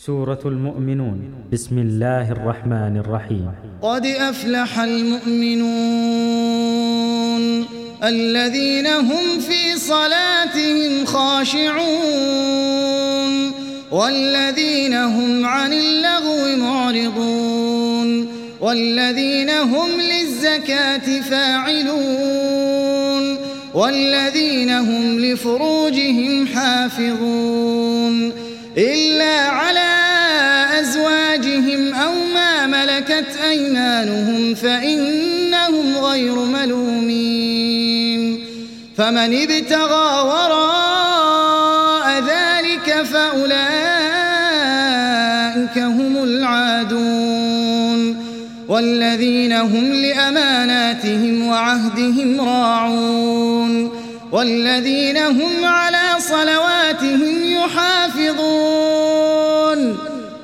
سورة المؤمنون. بسم الله الرحمن الرحيم. قد أفلح المؤمنون الذين هم في صلاتهم خاشعون والذين هم عن اللغو معرضون والذين هم للزكاة فاعلون والذين هم لفروجهم حافظون إلا على أزواجهم أو ما ملكت أيمانهم فإنهم غير ملومين. فمن ابتغى وراء ذلك فأولئك هم العادون والذين هم لأماناتهم وعهدهم راعون والذين هم على صلواتهم يحافظون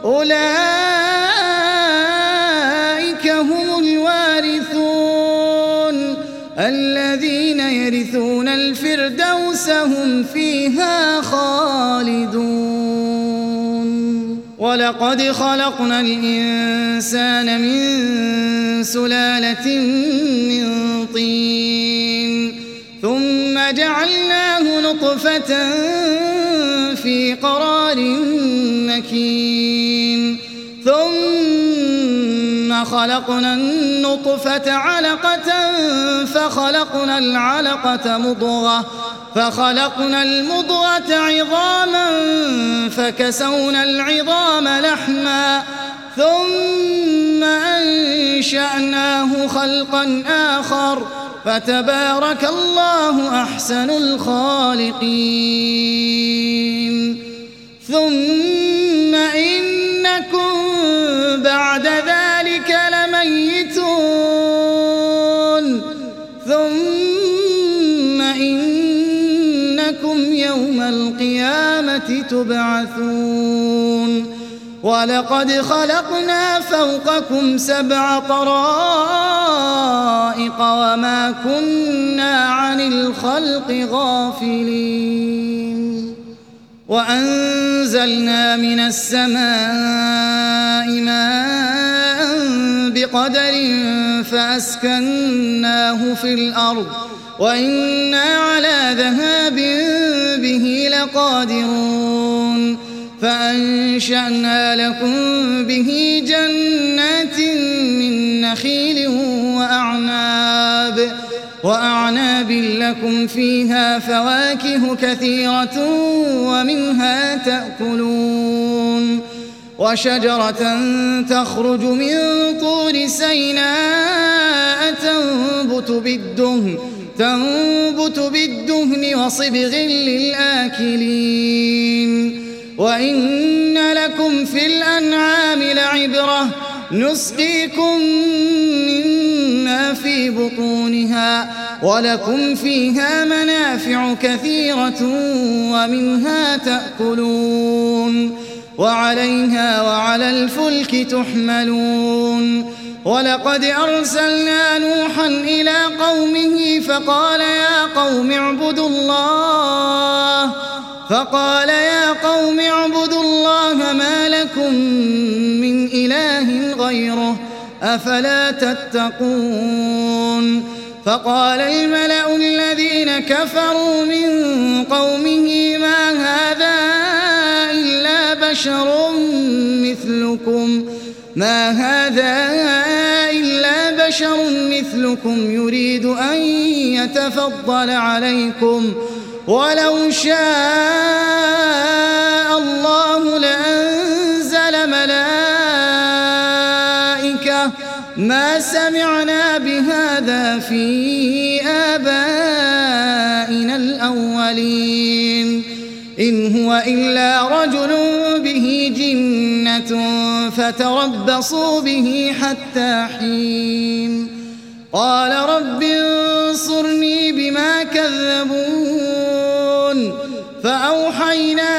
أولئك هم الوارثون الذين يرثون الفردوس هم فيها خالدون. ولقد خلقنا الإنسان من سلالة من طين ثم جعلناه نطفة في قرار مكين ثم خلقنا النطفة علقة فخلقنا العلقة مضغة فخلقنا المضغة عظاما فكسونا العظام لحما ثم أنشأناه خلقا آخر فتبارك الله أحسن الخالقين. ثم إنكم بعد ذلك لميتون ثم إنكم يوم القيامة تبعثون. ولقد خلقنا فوقكم 7 طرائق وما كنا عن الخلق غافلين. وأنزلنا من السماء ماء بقدر فأسكناه في الأرض وإنا على ذهاب به لقادرون. فأنشأنا لكم به جنات من نخيل وأعناب لكم فيها فواكه كثيرة ومنها تأكلون. وشجرة تخرج من طور سيناء تنبت بالدهن وصبغ للآكلين. وإن لكم في الأنعام لعبرة نسقيكم مما في بطونها ولكم فيها منافع كثيرة ومنها تأكلون وعليها وعلى الفلك تحملون. ولقد أرسلنا نوحا إلى قومه فقال يا قوم اعبدوا الله ما لكم من إله غيره أفلا تتقون. فقال الملأ الذين كفروا من قومه ما هذا إلا بشر مثلكم يريد أن يتفضل عليكم ولو شاء الله لأنزل ملائكة ما سمعنا بهذا في آبائنا الأولين إن هو إلا رجل به جنة فتربصوا به حتى حين. قال رب انصرني بما كذبون. فأوحينا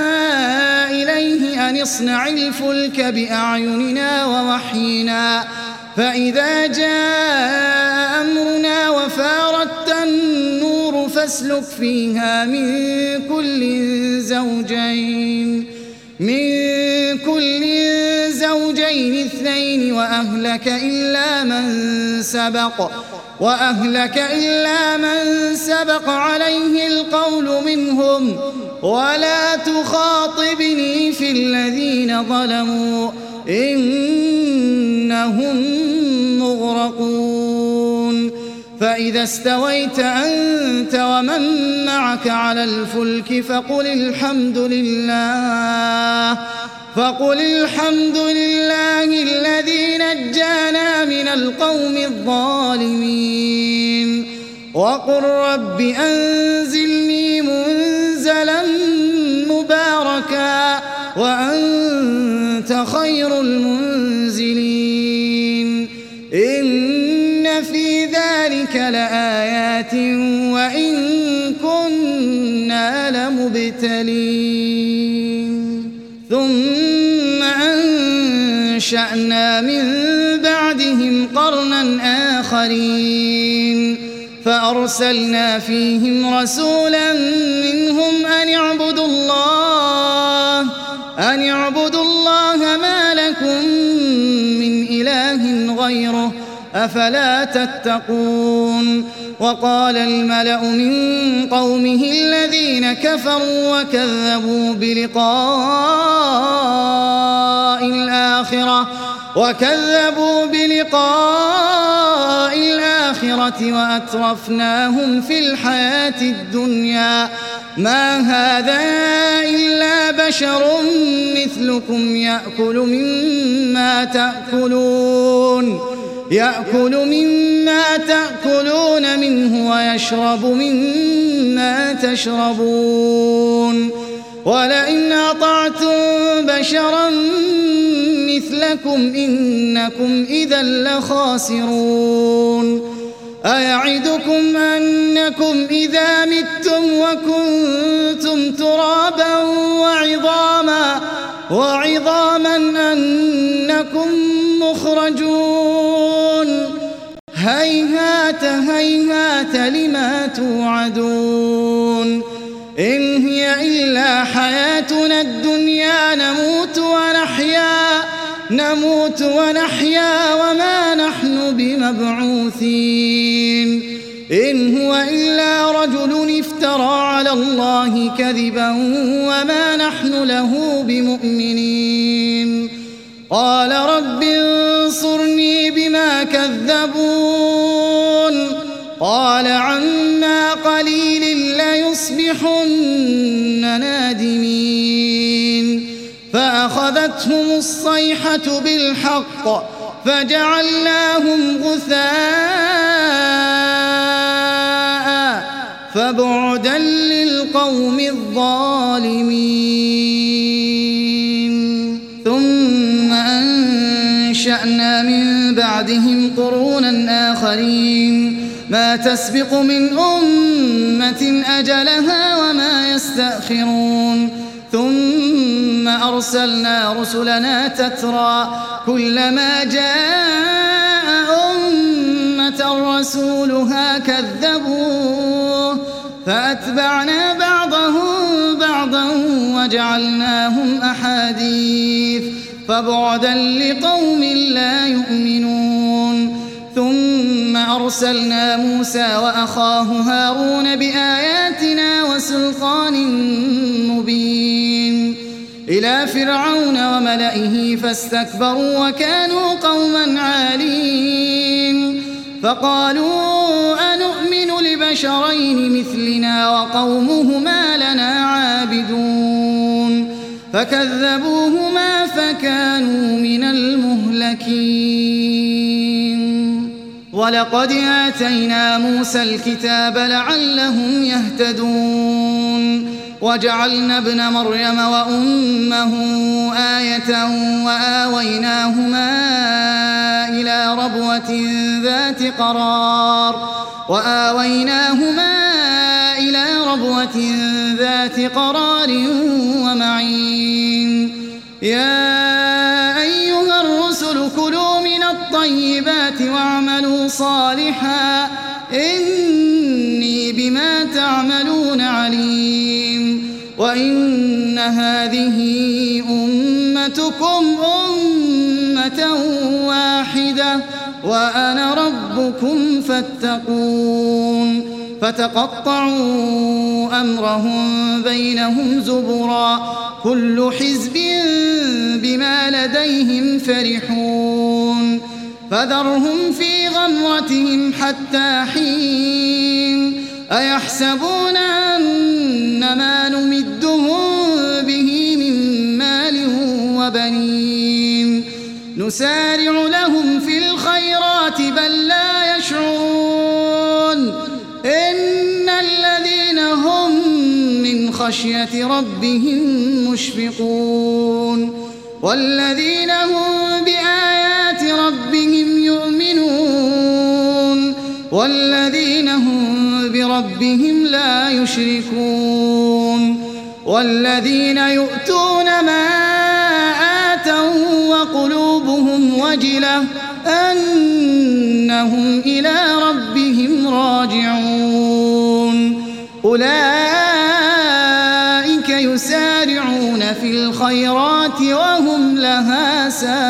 إليه أن اصنع الفلك بأعيننا ووحينا فإذا جاء أمرنا وفارت النور فاسلك فيها من كل كل زوجين اثنين وأهلك إلا من سبق عليه القول منهم ولا تخاطبني في الذين ظلموا إنهم مغرقون فإذا استويت أنت ومن معك على الفلك فقل الحمد لله الذي نجانا من القوم الظالمين وقل رب أنزلني منزلا مباركا وأنت خير المنزلين إن في ذلك لآيات وإن كنا لمبتلين ثم أنشأنا من بعدهم قرنا آخرين فأرسلنا فيهم رسولا منهم أن اعبدوا الله ما لكم من إله غيره أفلا تتقون وقال الملأ من قومه الذين كفروا وكذبوا بلقاء الآخرة وأترفناهم في الحياة الدنيا ما هذا إلا بشر مثلكم يأكل مما تأكلون منه ويشرب مما تشربون ولئن أطعتم بشرا مثلكم إنكم إذا لخاسرون أيعدكم أنكم إذا متم وكنتم ترابا وعظاما أنكم مخرجون هيهات هيهات لما توعدون إن هي إلا حياتنا الدنيا نموت ونحيا وما نحن بمبعوثين إن هو إلا رجل افترى على الله كذبا وما نحن له بمؤمنين قال رب انصرني بما كذبون قال عما قليل ليصبحن نادمين فأخذتهم الصيحة بالحق فجعلناهم غثاء فبعدا للقوم الظالمين ثم أنشأنا من بعدهم قرونا آخرين ما تسبق من أمة أجلها وما يستأخرون ثم أرسلنا رسلنا تترى كلما جاء أمة رسولها كذبوه فأتبعنا بعضهم بعضا وجعلناهم أحاديث فبعدا لقوم لا يؤمنون ثم أرسلنا موسى وأخاه هارون بآياتنا وسلطان مبين إلى فرعون وملئه فاستكبروا وكانوا قوما عالين فقالوا أنؤمن لبشرين مثلنا وقومهما لنا عابدون فكذبوهما فكانوا من المهلكين ولقد آتينا موسى الكتاب لعلهم يهتدون وجعلنا ابن مريم وأمه آية وآويناهما إلى ربوة ذات قرار ومعين يا أيها الرسل كلوا من الطيبات واعملوا صالحا إني بما تعملون عليم وإن هذه أمتكم أمتكم أمة واحدة وأنا ربكم فاتقون فتقطعوا أمرهم بينهم زبرا كل حزب بما لديهم فرحون فذرهم في غمرتهم حتى حين أيحسبون أن ما نمدهم به من مال وبنين نسارع لهم في الخيرات بل لا يشعرون إن الذين هم من خشية ربهم مشفقون والذين هم بآيات ربهم يؤمنون والذين هم بربهم لا يشركون والذين يؤتون ما آتوا وقلوبهم وجلة أنهم إلى ربهم راجعون أولئك يسارعون في الخيرات وهم لها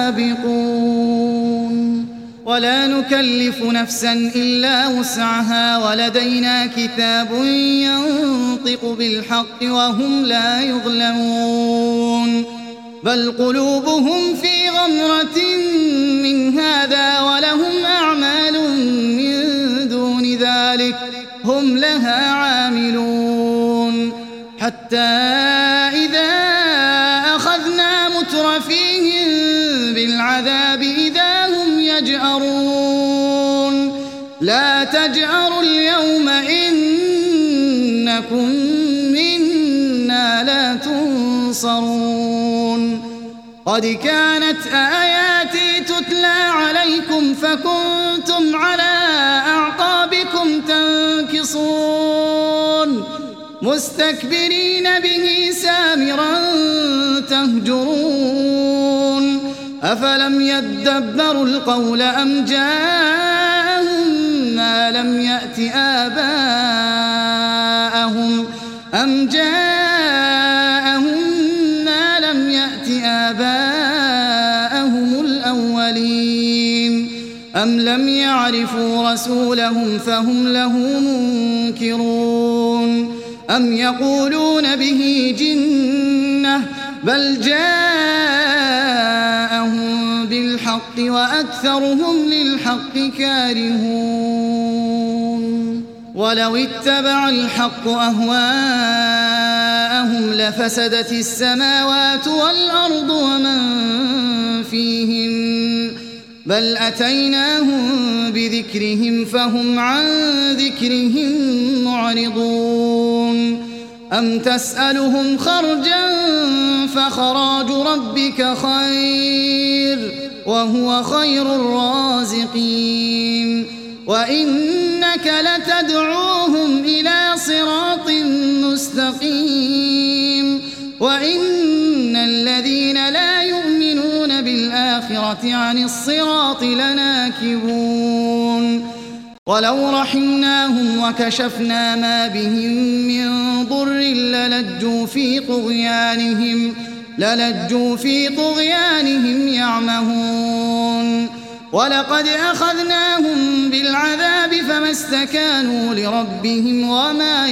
سابقون ولا نكلف نفسا إلا وسعها ولدينا كتاب ينطق بالحق وهم لا يظلمون بل قلوبهم في غمرة من هذا ولهم أعمال من دون ذلك هم لها عاملون حتى إذا أخذنا مترفيهم بالعذاب إذا هم يجأرون لا تجأروا اليوم إنكم منا لا تنصرون قد كانت آياتي تتلى عليكم فكنتم على أعقابكم تنكصون مستكبرين به سامرا تهجرون أفلم يدبروا القول أم جاءهم ما لم يأت آباءهم الأولين أم لم يعرفوا رسولهم فهم له منكرون أم يقولون به جنة بل جاءهم بالحق وأكثرهم للحق كارهون ولو اتبع الحق أهواءهم لفسدت السماوات والأرض ومن فيهن بل أتيناهم بذكرهم فهم عن ذكرهم معرضون أم تسألهم خرجا فخراج ربك خير وهو خير الرازقين وإنك لتدعوهم إلى صراط مستقيم وإن الذين لا يؤمنون بالآخرة عن الصراط لناكبون ولو رحمناهم وكشفنا ما بهم من ضر للجوا في طغيانهم يعمهون ولقد أخذناهم بالعذاب فما استكانوا لربهم وما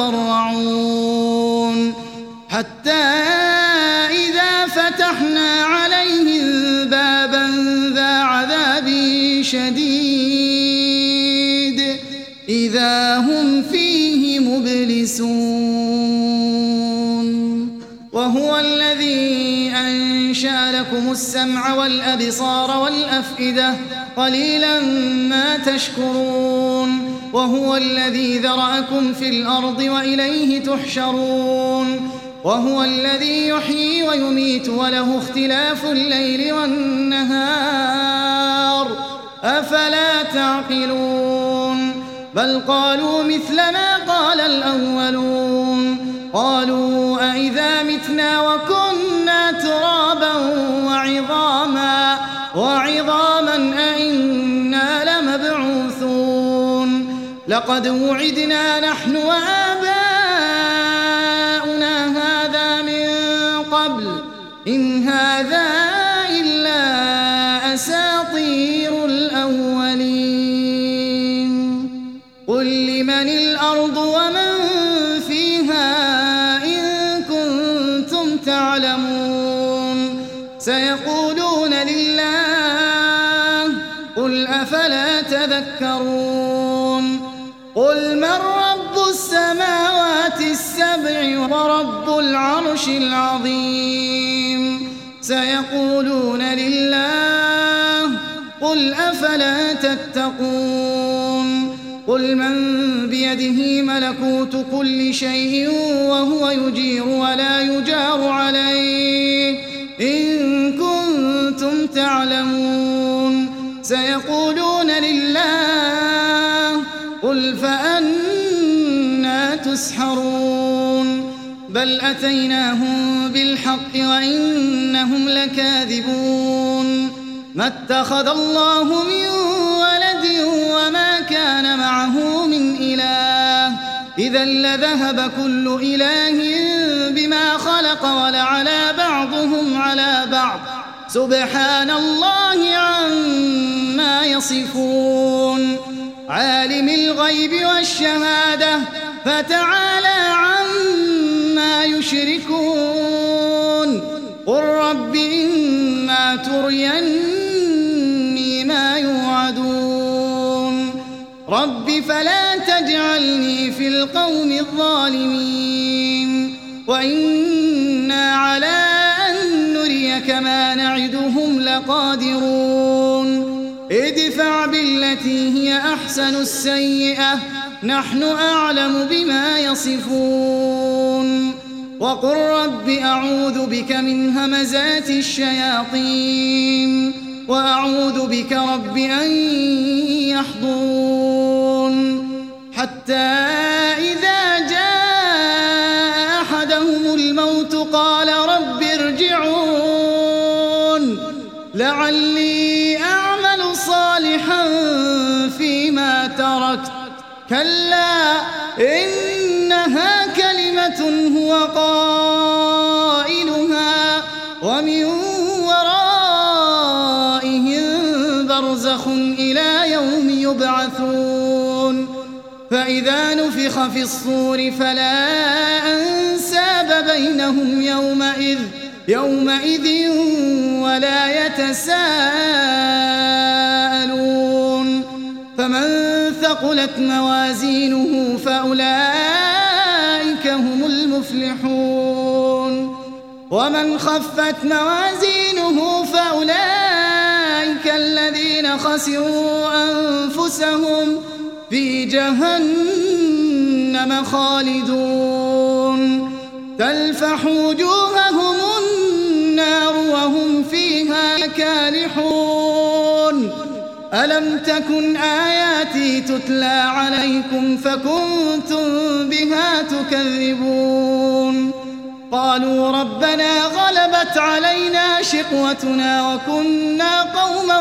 يتضرعون حتى إذا فتحنا عليهم بابا ذا عذاب شديد إذا هم فيه مبلسون وهو الذي أنشأ لكم السمع والأبصار والأفئدة قليلا ما تشكرون وهو الذي ذرأكم في الأرض وإليه تحشرون وهو الذي يحيي ويميت وله اختلاف الليل والنهار أفلا تعقلون بل قالوا مثل ما قال الأولون قالوا أئذا متنا وكنا ترابا وعظاما أئنا لمبعوثون لقد وعدنا نحن وآباؤنا هذا من قبل إن هذا سيقولون لله قل أفلا تذكرون قل من رب السماوات السبع ورب العرش العظيم سيقولون لله قل أفلا تتقون قل من بيده ملكوت كل شيء وهو يجير ولا يجار عليه إن كنتم تعلمون سيقولون لله قل فأنى تسحرون بل أتيناهم بالحق وإنهم لكاذبون ما اتخذ الله من ولد وما كان معه من إله إذا لذهب كل إله بما خلق ولعلى بعضهم على بعض سبحان الله عما يصفون عالم الغيب والشهادة فتعالى عما يشركون قل رب إما تريني ما يوعدون رب فلا تجعلني في القوم الظالمين وإنا على أن نريك ما نعدهم لقادرون ادفع بالتي هي أحسن السيئة نحن أعلم بما يصفون وقل رب أعوذ بك من همزات الشياطين وأعوذ بك رب أن يحضرون حتى إذا جاء أحدهم الموت قال رب ارجعون لعلي أعمل صالحا فيما تركت كلا إنها كلمة هو قائلها ومن ورائهم برزخ إلى يوم يبعثون فإذا نفخ في الصور فلا أنساب بينهم يومئذ ولا يتساءلون فمن ثقلت موازينه فأولئك هم المفلحون ومن خفت موازينه فأولئك الذين خسروا أنفسهم في جهنم خالدون تلفح وجوههم النار وهم فيها كالحون ألم تكن آياتي تتلى عليكم فكنتم بها تكذبون قالوا ربنا غلبت علينا شقوتنا وكنا قوما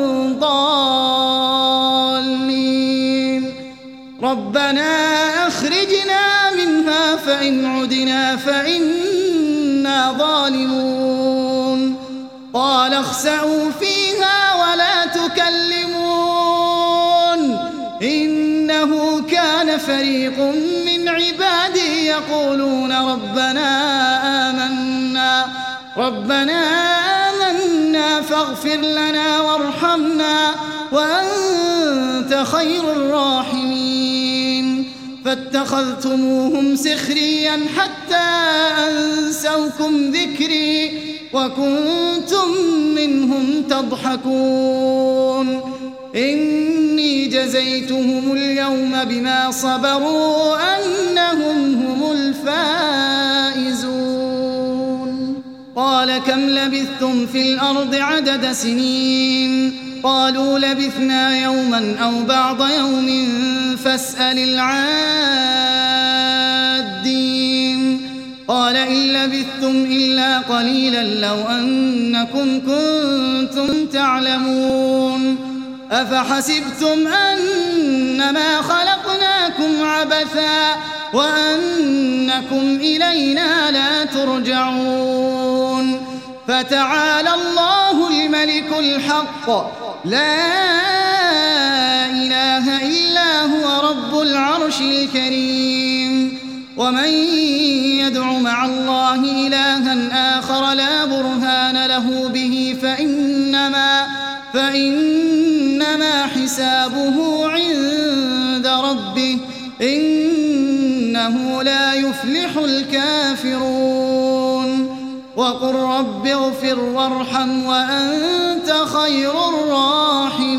ضالين ربنا أخرجنا منها فإن عدنا فإنا ظالمون قال اخسئوا فيها ولا تكلمون إنه كان فريق من عبادي يقولون ربنا آمنا فاغفر لنا وارحمنا وأنت خير الراحمين فاتخذتموهم سخريا حتى أنسوكم ذكري وكنتم منهم تضحكون إني جزيتهم اليوم بما صبروا أنهم هم الفائزون قال كم لبثتم في الأرض عدد سنين قالوا لبثنا يوما أو بعض يوم فاسأل العادين قال إن لبثتم إلا قليلا لو أنكم كنتم تعلمون أفحسبتم أنما خلقناكم عبثا وأنكم إلينا لا ترجعون فتعالى الله الملك الحق لا إله إلا هو رب العرش الكريم ومن يدع مع الله إلها آخر لا برهان له به فإنما حسابه عند ربه إنه لا يفلح الكافرون وقل رب اغفر وارحم وأنت خير الراحمين